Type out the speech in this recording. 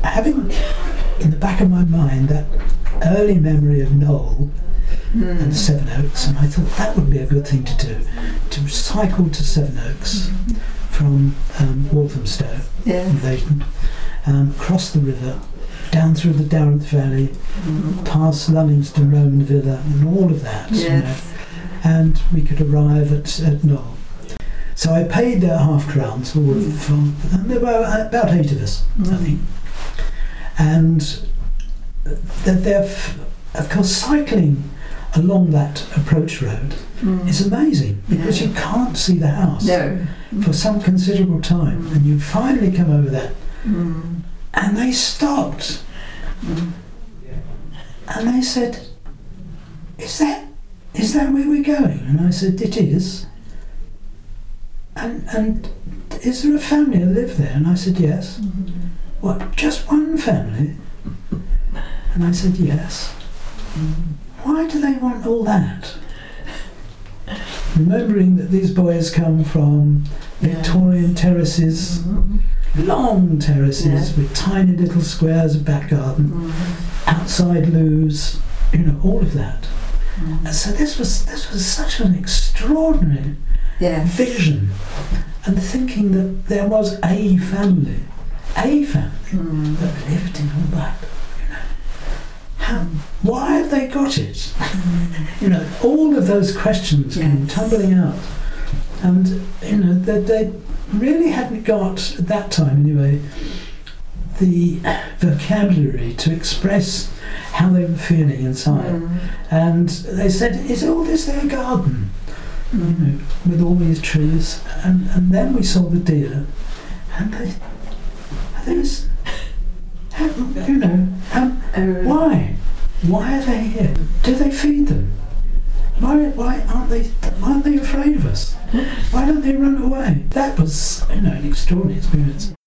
having in the back of my mind that early memory of Noel and Sevenoaks, and I thought that would be a good thing to do, to cycle to Sevenoaks from Walthamstow, Leighton, cross the river, down through the Darrant Valley, past Lummingstone Roman Villa, and all of that, you know, and we could arrive at Noel. So I paid £0.5 and there were about 8 of us, I think. And they're, of course, cycling along that approach road is amazing because you can't see the house for some considerable time, and you finally come over that, and they stopped, and they said, "Is that where we're going?" And I said, "It is." And is there a family that live there? And I said, "Yes." "What, just one family?" And I said, "Yes." "Why do they want all that?" Remembering that these boys come from Victorian terraces, long terraces with tiny little squares of back garden, outside loos, you know, all of that. And so this was such an extraordinary vision, and thinking that there was a family that lived in all that. Why have they got it? You know, all of those questions came tumbling out, and you know they really hadn't got at that time anyway the vocabulary to express how they were feeling inside. And they said, "Is all this their garden?" You know, with all these trees, and then we saw the deer, and there's, you know, why? Why are they here? Do they feed them? Why aren't they afraid of us? Why don't they run away? That was, you know, an extraordinary experience.